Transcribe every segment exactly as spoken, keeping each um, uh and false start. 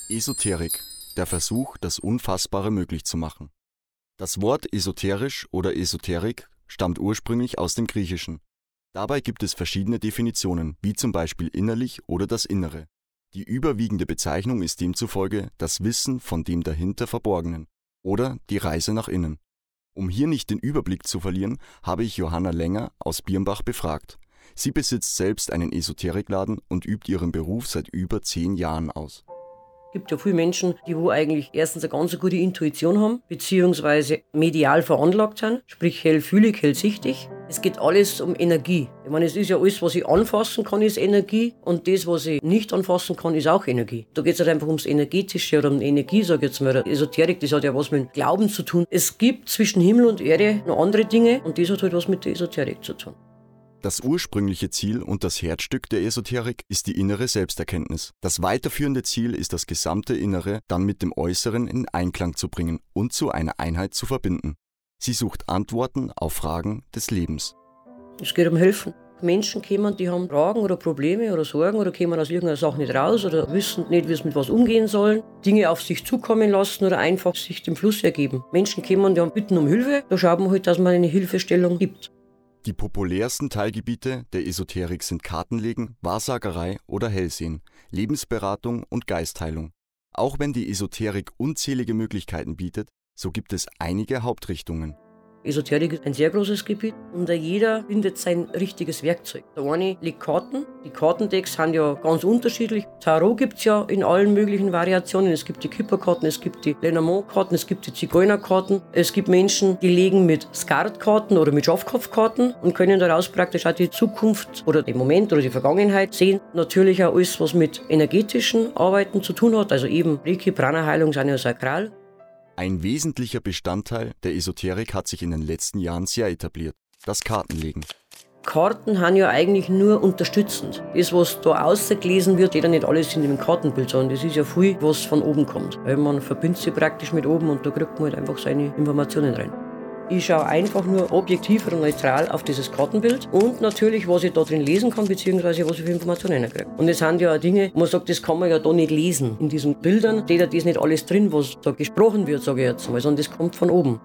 Esoterik, der Versuch, das Unfassbare möglich zu machen. Das Wort esoterisch oder Esoterik stammt ursprünglich aus dem Griechischen. Dabei gibt es verschiedene Definitionen, wie zum Beispiel innerlich oder das Innere. Die überwiegende Bezeichnung ist demzufolge das Wissen von dem dahinter Verborgenen oder die Reise nach innen. Um hier nicht den Überblick zu verlieren, habe ich Johanna Länger aus Birnbach befragt. Sie besitzt selbst einen Esoterikladen und übt ihren Beruf seit über zehn Jahren aus. Es gibt ja viele Menschen, die wo eigentlich erstens eine ganz gute Intuition haben, beziehungsweise medial veranlagt sind, sprich hellfühlig, hellsichtig. Es geht alles um Energie. Ich meine, es ist ja alles, was ich anfassen kann, ist Energie, und das, was ich nicht anfassen kann, ist auch Energie. Da geht es halt einfach ums Energetische oder um Energie, sage ich jetzt mal. Esoterik, das hat ja was mit Glauben zu tun. Es gibt zwischen Himmel und Erde noch andere Dinge, und das hat halt was mit der Esoterik zu tun. Das ursprüngliche Ziel und das Herzstück der Esoterik ist die innere Selbsterkenntnis. Das weiterführende Ziel ist, das gesamte Innere dann mit dem Äußeren in Einklang zu bringen und zu einer Einheit zu verbinden. Sie sucht Antworten auf Fragen des Lebens. Es geht um Helfen. Menschen kommen, die haben Fragen oder Probleme oder Sorgen oder kommen aus irgendeiner Sache nicht raus oder wissen nicht, wie sie mit was umgehen sollen, Dinge auf sich zukommen lassen oder einfach sich dem Fluss ergeben. Menschen kommen, die haben Bitten um Hilfe, da schaut man halt, dass man eine Hilfestellung gibt. Die populärsten Teilgebiete der Esoterik sind Kartenlegen, Wahrsagerei oder Hellsehen, Lebensberatung und Geistheilung. Auch wenn die Esoterik unzählige Möglichkeiten bietet, so gibt es einige Hauptrichtungen. Esoterik ist ein sehr großes Gebiet und jeder findet sein richtiges Werkzeug. Der eine legt Karten. Die Kartendecks sind ja ganz unterschiedlich. Tarot gibt es ja in allen möglichen Variationen. Es gibt die Kipperkarten, es gibt die Lenormand-Karten, es gibt die Zigeunerkarten. Es gibt Menschen, die legen mit Skatkarten oder mit Schafkopfkarten und können daraus praktisch auch die Zukunft oder den Moment oder die Vergangenheit sehen. Natürlich auch alles, was mit energetischen Arbeiten zu tun hat. Also eben Reiki, Prana-Heilung sind ja sakral. Ein wesentlicher Bestandteil der Esoterik hat sich in den letzten Jahren sehr etabliert: das Kartenlegen. Karten haben ja eigentlich nur unterstützend. Das, was da ausgelesen wird, steht ja nicht alles in dem Kartenbild, sondern das ist ja viel, was von oben kommt. Weil man verbindet sich praktisch mit oben und da kriegt man halt einfach seine Informationen rein. Ich schaue einfach nur objektiv und neutral auf dieses Kartenbild und natürlich, was ich da drin lesen kann, beziehungsweise was ich für Informationen kriege. Und es sind ja Dinge, wo man sagt, das kann man ja da nicht lesen. In diesen Bildern steht ja das nicht alles drin, was da gesprochen wird, sage ich jetzt mal, sondern das kommt von oben.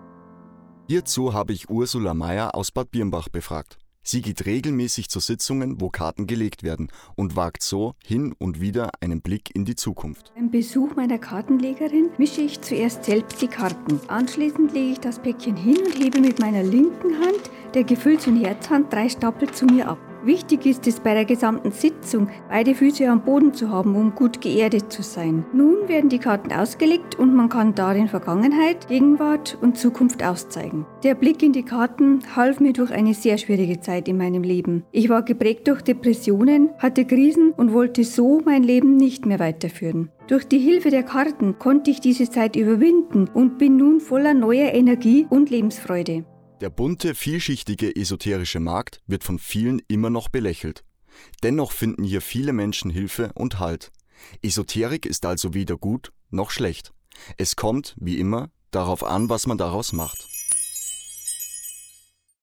Hierzu habe ich Ursula Meyer aus Bad Birnbach befragt. Sie geht regelmäßig zu Sitzungen, wo Karten gelegt werden, und wagt so hin und wieder einen Blick in die Zukunft. Beim Besuch meiner Kartenlegerin mische ich zuerst selbst die Karten. Anschließend lege ich das Päckchen hin und hebe mit meiner linken Hand der Gefülls- und Herzhand drei Stapel zu mir ab. Wichtig ist es bei der gesamten Sitzung, beide Füße am Boden zu haben, um gut geerdet zu sein. Nun werden die Karten ausgelegt und man kann darin Vergangenheit, Gegenwart und Zukunft auszeigen. Der Blick in die Karten half mir durch eine sehr schwierige Zeit in meinem Leben. Ich war geprägt durch Depressionen, hatte Krisen und wollte so mein Leben nicht mehr weiterführen. Durch die Hilfe der Karten konnte ich diese Zeit überwinden und bin nun voller neuer Energie und Lebensfreude. Der bunte, vielschichtige esoterische Markt wird von vielen immer noch belächelt. Dennoch finden hier viele Menschen Hilfe und Halt. Esoterik ist also weder gut noch schlecht. Es kommt, wie immer, darauf an, was man daraus macht.